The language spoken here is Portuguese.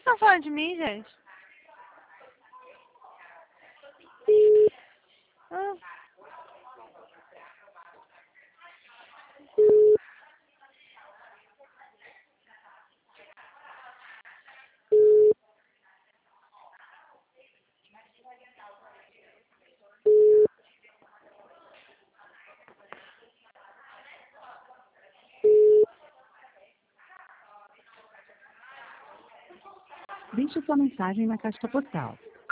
estão falando de mim, gente? Ah. Deixe sua mensagem na caixa postal.